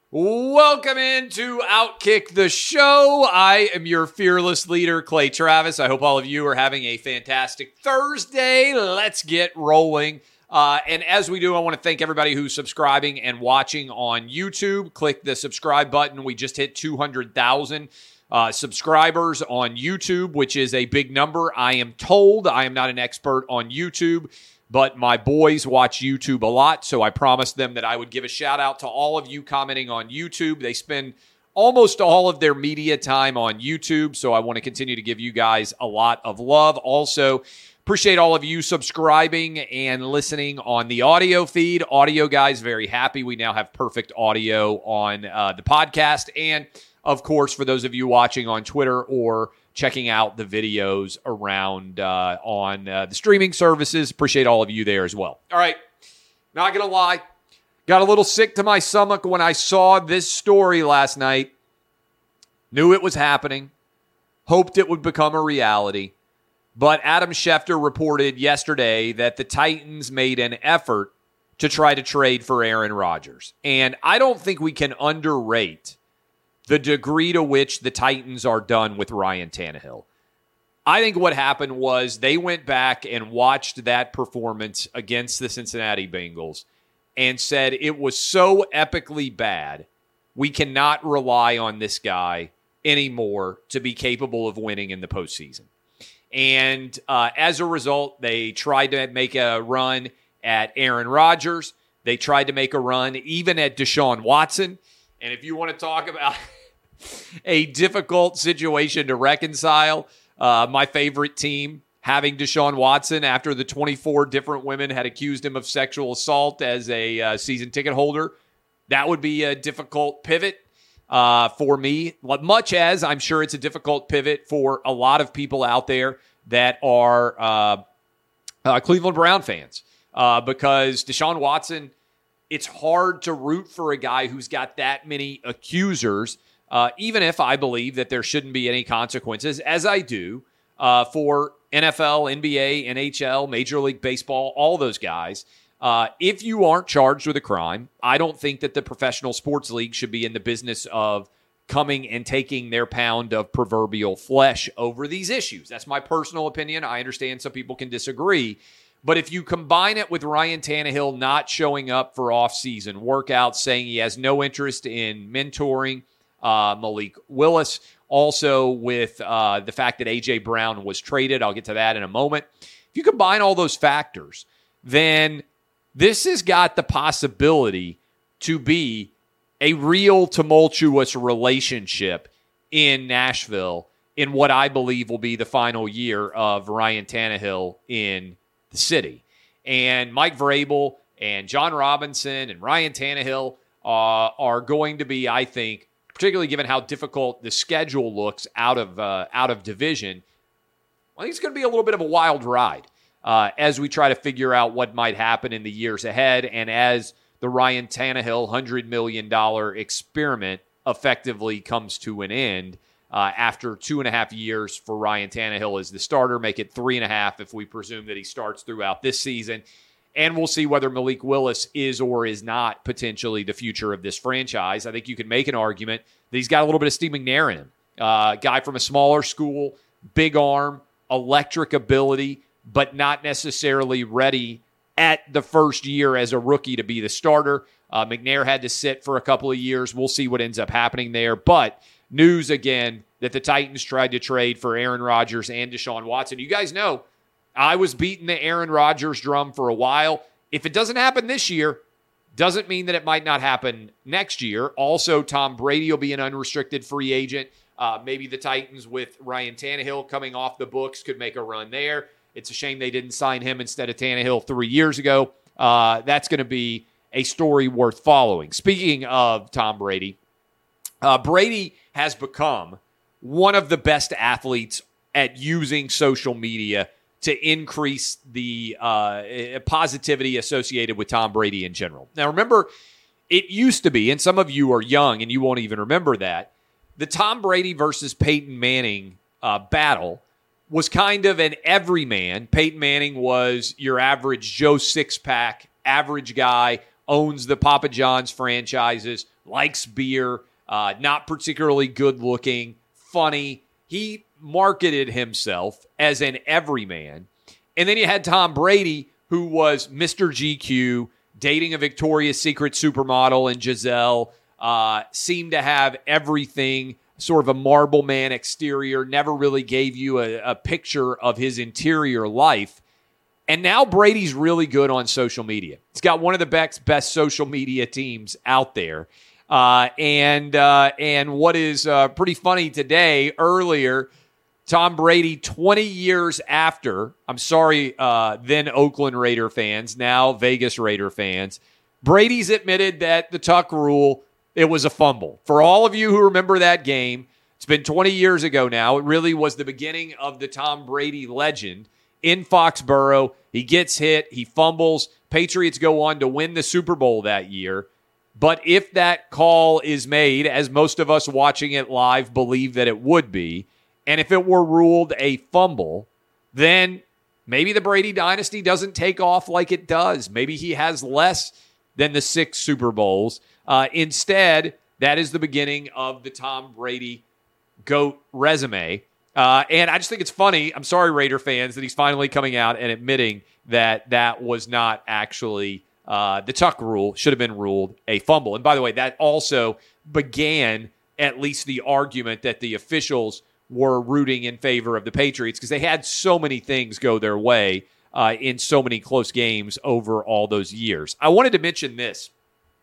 Welcome into Outkick the Show. I am your fearless leader, Clay Travis. I hope all of you are having a fantastic Thursday. Let's get rolling. And as we do, I want to thank everybody who's subscribing and watching on YouTube. Click the subscribe button. We just hit 200,000 subscribers on YouTube, which is a big number. I am told I am not an expert on YouTube, but my boys watch YouTube a lot, so I promised them that I would give a shout-out to all of you commenting on YouTube. They spend almost all of their media time on YouTube, so I want to continue to give you guys a lot of love. Also, appreciate all of you subscribing and listening on the audio feed. Audio guys, very happy. We now have perfect audio on the podcast. And, of course, for those of you watching on Twitter or checking out the videos around on the streaming services. Appreciate all of you there as well. All right, not going to lie. Got a little sick to my stomach when I saw this story last night. Knew it was happening. Hoped it would become a reality. But Adam Schefter reported yesterday that the Titans made an effort to try to trade for Aaron Rodgers. And I don't think we can underrate the degree to which the Titans are done with Ryan Tannehill. I think what happened was they went back and watched that performance against the Cincinnati Bengals and said it was so epically bad, we cannot rely on this guy anymore to be capable of winning in the postseason. And as a result, they tried to make a run at Aaron Rodgers. They tried to make a run even at Deshaun Watson. And if you want to talk about a difficult situation to reconcile, my favorite team having Deshaun Watson after the 24 different women had accused him of sexual assault as a season ticket holder, that would be a difficult pivot for me, much as I'm sure it's a difficult pivot for a lot of people out there that are Cleveland Brown fans because Deshaun Watson, it's hard to root for a guy who's got that many accusers, even if I believe that there shouldn't be any consequences, as I do for NFL, NBA, NHL, Major League Baseball, all those guys. If you aren't charged with a crime, I don't think that the professional sports league should be in the business of coming and taking their pound of proverbial flesh over these issues. That's my personal opinion. I understand some people can disagree. But if you combine it with Ryan Tannehill not showing up for off-season workouts, saying he has no interest in mentoring Malik Willis, also with the fact that A.J. Brown was traded, I'll get to that in a moment. If you combine all those factors, then this has got the possibility to be a real tumultuous relationship in Nashville in what I believe will be the final year of Ryan Tannehill in the city. And Mike Vrabel and John Robinson and Ryan Tannehill are going to be, I think, particularly given how difficult the schedule looks out of division, I think it's going to be a little bit of a wild ride as we try to figure out what might happen in the years ahead and as the Ryan Tannehill $100 million experiment effectively comes to an end after 2.5 years for Ryan Tannehill as the starter, make it 3.5 if we presume that he starts throughout this season. And we'll see whether Malik Willis is or is not potentially the future of this franchise. I think you can make an argument that he's got a little bit of Steve McNair in him. Guy from a smaller school, big arm, electric ability, but not necessarily ready at the first year as a rookie to be the starter. McNair had to sit for a couple of years. We'll see what ends up happening there. But news again that the Titans tried to trade for Aaron Rodgers and Deshaun Watson. You guys know I was beating the Aaron Rodgers drum for a while. If it doesn't happen this year, doesn't mean that it might not happen next year. Also, Tom Brady will be an unrestricted free agent. Maybe the Titans with Ryan Tannehill coming off the books could make a run there. It's a shame they didn't sign him instead of Tannehill 3 years ago. That's going to be a story worth following. Speaking of Tom Brady, Brady has become one of the best athletes at using social media to increase the positivity associated with Tom Brady in general. Now, remember, it used to be, and some of you are young and you won't even remember that, the Tom Brady versus Peyton Manning battle was kind of an everyman. Peyton Manning was your average Joe Six-Pack, average guy, owns the Papa John's franchises, likes beer, not particularly good looking, funny. He marketed himself as an everyman. And then you had Tom Brady, who was Mr. GQ, dating a Victoria's Secret supermodel and Giselle, seemed to have everything, sort of a marble man exterior, never really gave you a picture of his interior life. And now Brady's really good on social media. He's got one of the best social media teams out there. And what is pretty funny today, earlier, Tom Brady, 20 years after, I'm sorry, then Oakland Raider fans, now Vegas Raider fans, Brady's admitted that the Tuck rule, it was a fumble. For all of you who remember that game, it's been 20 years ago now. It really was the beginning of the Tom Brady legend in Foxborough. He gets hit. He fumbles. Patriots go on to win the Super Bowl that year. But if that call is made, as most of us watching it live believe that it would be, and if it were ruled a fumble, then maybe the Brady dynasty doesn't take off like it does. Maybe he has less than the 6 Super Bowls. Instead, that is the beginning of the Tom Brady GOAT resume. And I just think it's funny, I'm sorry, Raider fans, that he's finally coming out and admitting that that was not actually the Tuck rule, should have been ruled a fumble. And by the way, that also began at least the argument that the officials were rooting in favor of the Patriots because they had so many things go their way in so many close games over all those years. I wanted to mention this.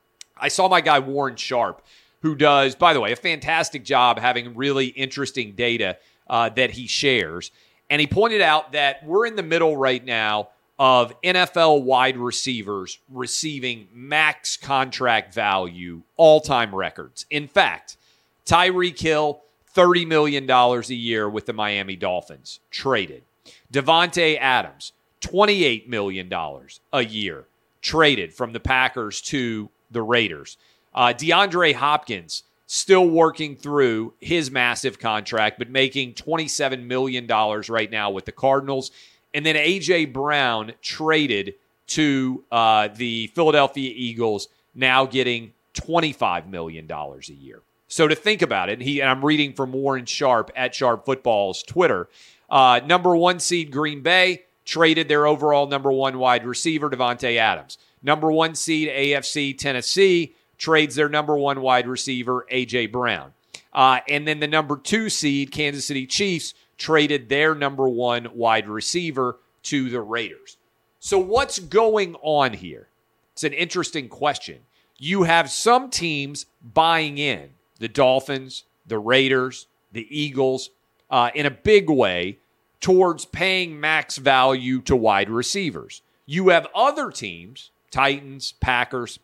I saw my guy Warren Sharp, who does, by the way, a fantastic job having really interesting data that he shares. And he pointed out that we're in the middle right now of NFL wide receivers receiving max contract value, all-time records. In fact, Tyreek Hill, $30 million a year with the Miami Dolphins, traded. Davante Adams, $28 million a year, traded from the Packers to the Raiders. DeAndre Hopkins, still working through his massive contract, but making $27 million right now with the Cardinals. And then A.J. Brown traded to the Philadelphia Eagles, now getting $25 million a year. So to think about it, and I'm reading from Warren Sharp at Sharp Football's Twitter, number 1 seed Green Bay traded their overall number 1 wide receiver, Davante Adams. Number 1 seed AFC Tennessee trades their number 1 wide receiver, A.J. Brown. And then the number 2 seed Kansas City Chiefs traded their number 1 wide receiver to the Raiders. So what's going on here? It's an interesting question. You have some teams buying in, the Dolphins, the Raiders, the Eagles, in a big way towards paying max value to wide receivers. You have other teams, Titans, Packers,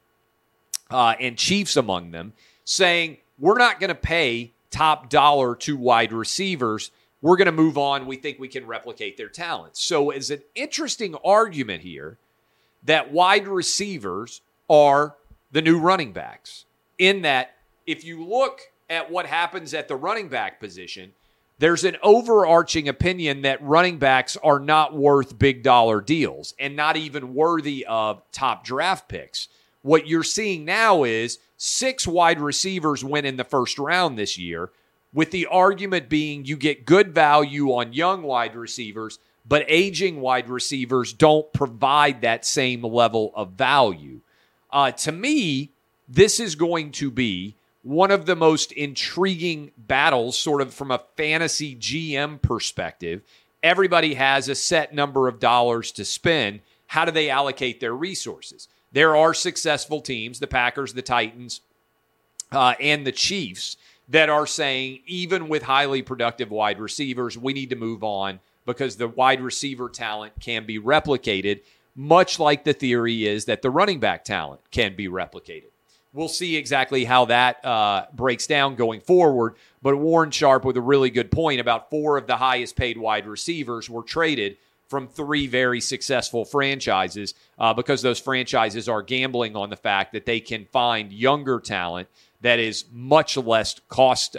and Chiefs among them, saying, we're not going to pay top dollar to wide receivers. We're going to move on. We think we can replicate their talents. So it's an interesting argument here that wide receivers are the new running backs, in that if you look at what happens at the running back position, there's an overarching opinion that running backs are not worth big dollar deals and not even worthy of top draft picks. What you're seeing now is 6 wide receivers went in the first round this year, with the argument being you get good value on young wide receivers, but aging wide receivers don't provide that same level of value. To me, this is going to be one of the most intriguing battles, sort of from a fantasy GM perspective. Everybody has a set number of dollars to spend. How do they allocate their resources? There are successful teams, the Packers, the Titans, and the Chiefs, that are saying, even with highly productive wide receivers, we need to move on because the wide receiver talent can be replicated, much like the theory is that the running back talent can be replicated. We'll see exactly how that breaks down going forward, but Warren Sharp with a really good point about 4 of the highest paid wide receivers were traded from 3 very successful franchises because those franchises are gambling on the fact that they can find younger talent that is much less costly,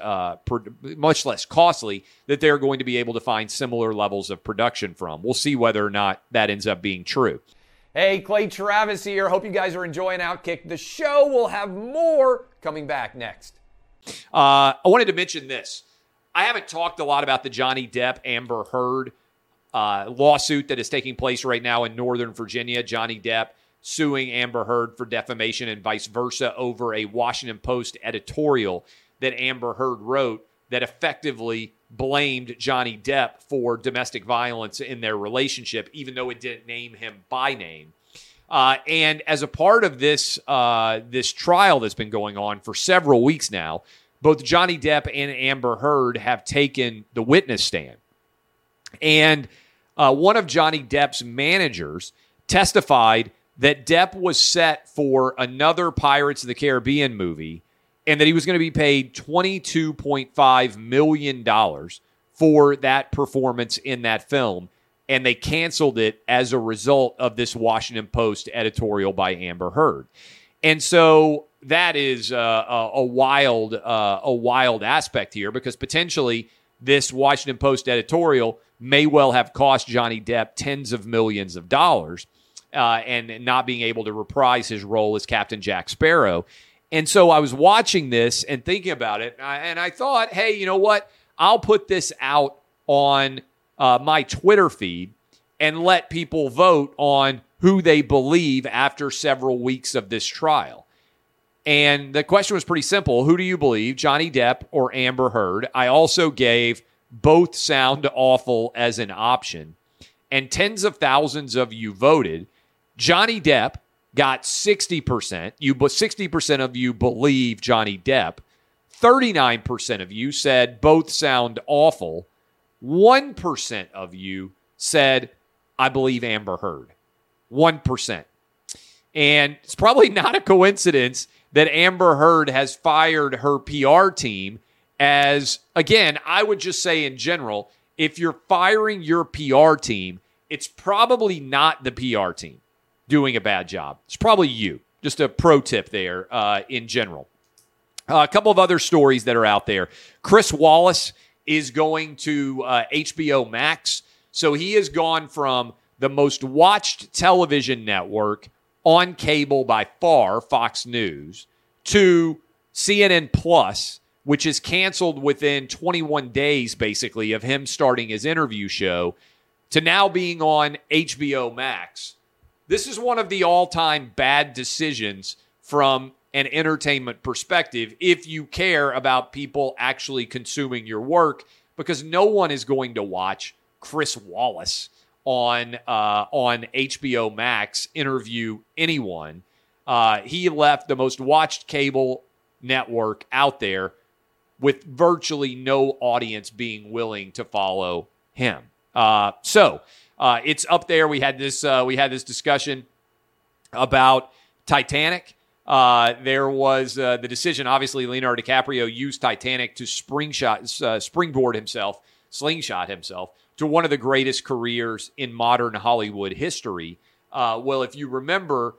that they're going to be able to find similar levels of production from. We'll see whether or not that ends up being true. Hey, Clay Travis here. Hope you guys are enjoying Outkick the show. We'll have more coming back next. I wanted to mention this. I haven't talked a lot about the Johnny Depp Amber Heard lawsuit that is taking place right now in Northern Virginia. Johnny Depp suing Amber Heard for defamation and vice versa over a Washington Post editorial that Amber Heard wrote that effectively blamed Johnny Depp for domestic violence in their relationship, even though it didn't name him by name. And as a part of this trial that's been going on for several weeks now, both Johnny Depp and Amber Heard have taken the witness stand. And one of Johnny Depp's managers testified that Depp was set for another Pirates of the Caribbean movie and that he was going to be paid $22.5 million for that performance in that film. And they canceled it as a result of this Washington Post editorial by Amber Heard. And so that is a wild aspect here, because potentially this Washington Post editorial may well have cost Johnny Depp tens of millions of dollars and not being able to reprise his role as Captain Jack Sparrow. And so I was watching this and thinking about it, and I thought, hey, you know what? I'll put this out on my Twitter feed and let people vote on who they believe after several weeks of this trial. And the question was pretty simple. Who do you believe, Johnny Depp or Amber Heard? I also gave both sound awful as an option. And tens of thousands of you voted. Johnny Depp got 60%. 60% of you believe Johnny Depp. 39% of you said both sound awful. 1% of you said, I believe Amber Heard. 1%. And it's probably not a coincidence that Amber Heard has fired her PR team as, again, I would just say in general, if you're firing your PR team, it's probably not the PR team doing a bad job. It's probably you. Just a pro tip there in general. A couple of other stories that are out there. Chris Wallace is going to HBO Max. So he has gone from the most watched television network on cable by far, Fox News, to CNN Plus, which is canceled within 21 days, basically, of him starting his interview show, to now being on HBO Max. This is one of the all-time bad decisions from an entertainment perspective if you care about people actually consuming your work, because no one is going to watch Chris Wallace on HBO Max interview anyone. He left the most watched cable network out there with virtually no audience being willing to follow him. So it's up there. We had this discussion about Titanic. There was the decision. Obviously, Leonardo DiCaprio used Titanic to slingshot himself to one of the greatest careers in modern Hollywood history. Well, if you remember,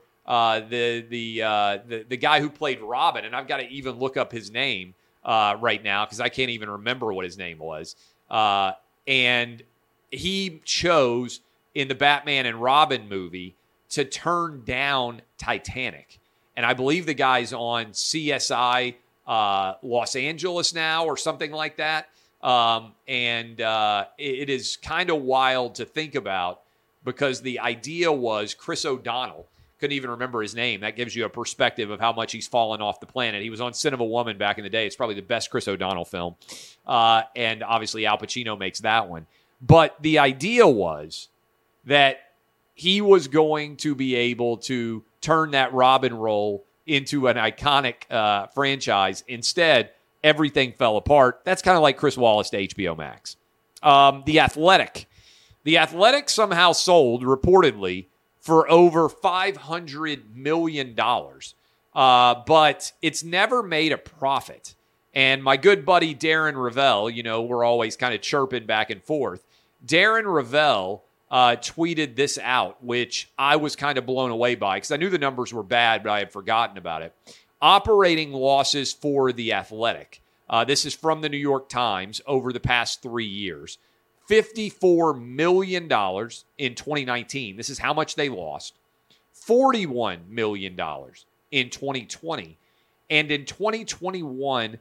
the guy who played Robin, and I've got to even look up his name right now because I can't even remember what his name was. And he chose in the Batman and Robin movie to turn down Titanic. And I believe the guy's on CSI Los Angeles now or something like that. It is kind of wild to think about, because the idea was Chris O'Donnell. Couldn't even remember his name. That gives you a perspective of how much he's fallen off the planet. He was on Sin of a Woman back in the day. It's probably the best Chris O'Donnell film. And obviously Al Pacino makes that one. But the idea was that he was going to be able to turn that Robin role into an iconic franchise. Instead, everything fell apart. That's kind of like Chris Wallace to HBO Max. The Athletic. The Athletic somehow sold, reportedly, for over $500 million. But it's never made a profit. And my good buddy Darren Ravel, we're always kind of chirping back and forth. Darren Ravel tweeted this out, which I was kind of blown away by because I knew the numbers were bad, but I had forgotten about it. Operating losses for The Athletic. This is from the New York Times over the past 3 years. $54 million in 2019. This is how much they lost. $41 million in 2020. And in 2021,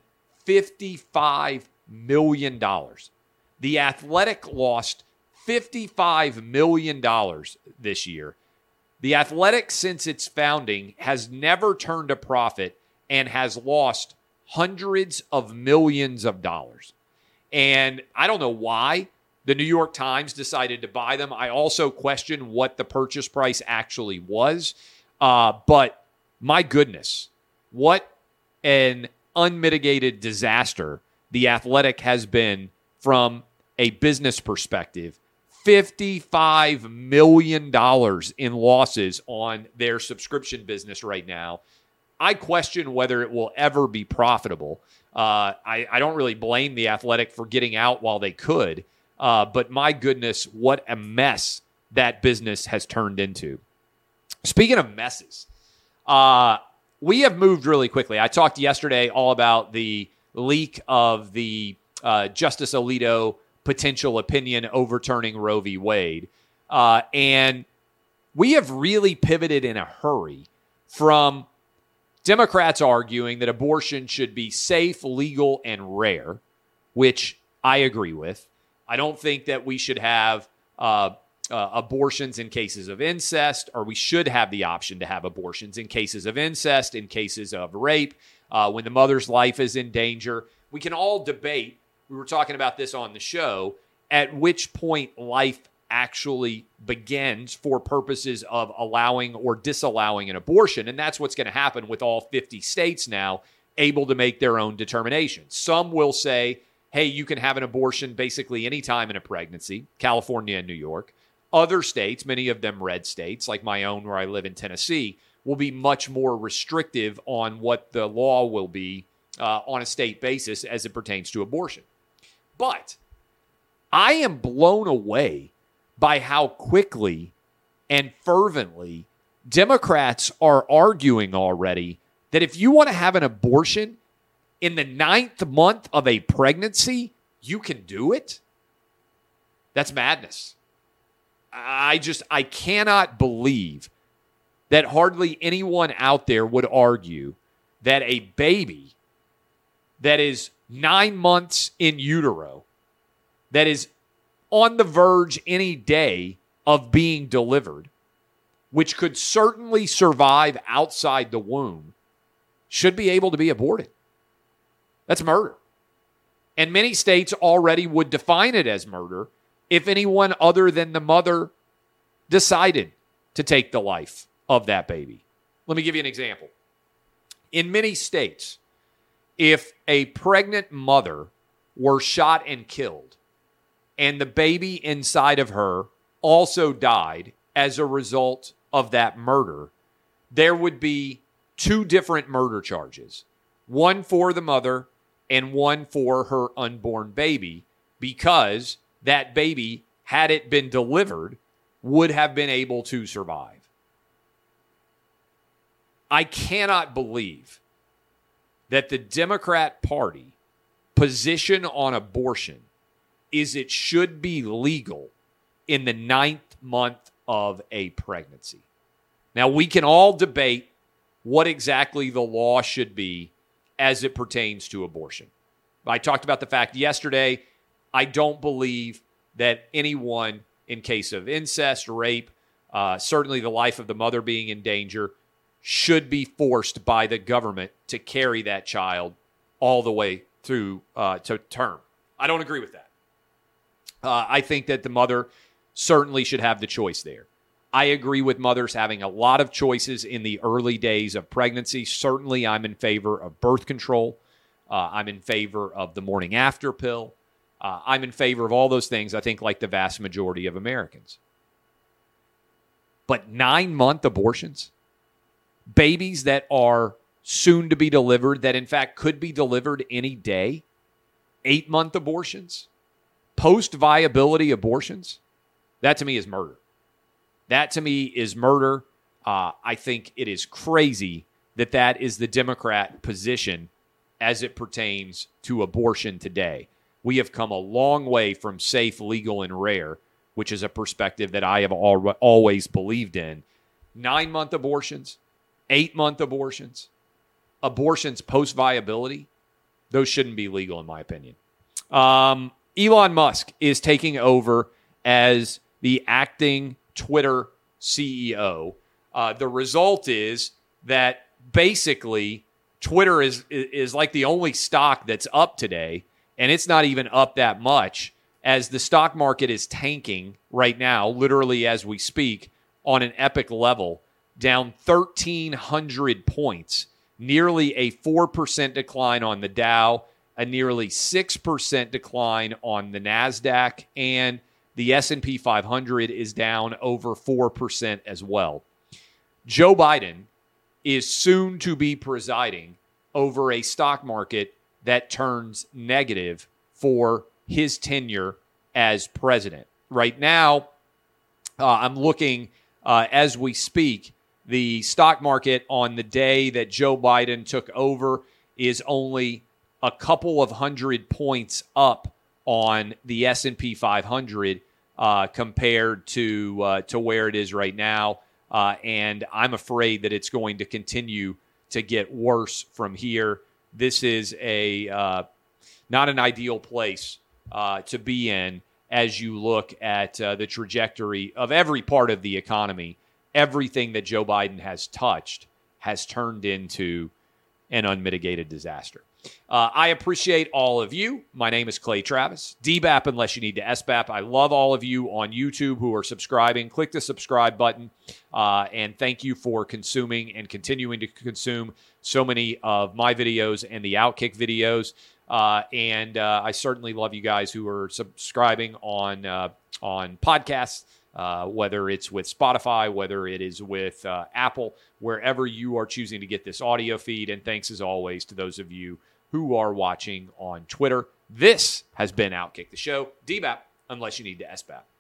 $55 million. The Athletic lost $55 million this year. The Athletic, since its founding, has never turned a profit and has lost hundreds of millions of dollars. And I don't know why the New York Times decided to buy them. I also question what the purchase price actually was. But my goodness, what an unmitigated disaster the Athletic has been from a business perspective. $55 million in losses on their subscription business right now. I question whether it will ever be profitable. I don't really blame the Athletic for getting out while they could. But my goodness, what a mess that business has turned into. Speaking of messes, we have moved really quickly. I talked yesterday all about the leak of the Justice Alito potential opinion overturning Roe v. Wade. And we have really pivoted in a hurry from Democrats arguing that abortion should be safe, legal, and rare, which I agree with. I don't think that we should have abortions in cases of incest, or we should have the option to have abortions in cases of incest, in cases of rape, when the mother's life is in danger. We can all debate, we were talking about this on the show, at which point life actually begins for purposes of allowing or disallowing an abortion. And that's what's going to happen with all 50 states now able to make their own determinations. Some will say, hey, you can have an abortion basically any time in a pregnancy, California and New York. Other states, many of them red states, like my own where I live in Tennessee, will be much more restrictive on what the law will be on a state basis as it pertains to abortion. But I am blown away by how quickly and fervently Democrats are arguing already that if you want to have an abortion in the 9th month of a pregnancy, you can do it. That's madness. I cannot believe that hardly anyone out there would argue that a baby that is 9 months in utero, that is on the verge any day of being delivered, which could certainly survive outside the womb, should be able to be aborted. That's murder. And many states already would define it as murder if anyone other than the mother decided to take the life of that baby. Let me give you an example. In many states, if a pregnant mother were shot and killed, and the baby inside of her also died as a result of that murder, there would be 2 different murder charges. One for the mother and one for her unborn baby, because that baby, had it been delivered, would have been able to survive. I cannot believe that the Democrat Party position on abortion is it should be legal in the 9th month of a pregnancy. Now, we can all debate what exactly the law should be as it pertains to abortion. I talked about the fact yesterday, I don't believe that anyone in case of incest, rape, certainly the life of the mother being in danger, should be forced by the government to carry that child all the way through to term. I don't agree with that. I think that the mother certainly should have the choice there. I agree with mothers having a lot of choices in the early days of pregnancy. Certainly, I'm in favor of birth control. I'm in favor of the morning after pill. I'm in favor of all those things, I think, like the vast majority of Americans. But 9-month abortions, babies that are soon to be delivered, that in fact could be delivered any day, 8-month abortions, post-viability abortions, that to me is murder. That to me is murder. I think it is crazy that that is the Democrat position as it pertains to abortion today. We have come a long way from safe, legal, and rare, which is a perspective that I have always believed in. 9-month abortions, 8-month abortions, abortions post-viability, those shouldn't be legal in my opinion. Elon Musk is taking over as the acting Twitter CEO. The result is that basically Twitter is like the only stock that's up today, and it's not even up that much, as the stock market is tanking right now, literally as we speak, on an epic level, down 1,300 points, nearly a 4% decline on the Dow, a nearly 6% decline on the NASDAQ, and the S&P 500 is down over 4% as well. Joe Biden is soon to be presiding over a stock market that turns negative for his tenure as president. Right now, I'm looking as we speak, the stock market on the day that Joe Biden took over is only a couple of hundred points up on the S&P 500 compared to where it is right now. And I'm afraid that it's going to continue to get worse from here. This is not an ideal place to be in as you look at the trajectory of every part of the economy. Everything that Joe Biden has touched has turned into an unmitigated disaster. I appreciate all of you. My name is Clay Travis. DBAP unless you need to SBAP. I love all of you on YouTube who are subscribing. Click the subscribe button. And thank you for consuming and continuing to consume so many of my videos and the Outkick videos. And I certainly love you guys who are subscribing on podcasts, whether it's with Spotify, whether it is with Apple, wherever you are choosing to get this audio feed. And thanks as always to those of you who are watching on Twitter. This has been Outkick the Show. DBAP, unless you need to SBAP.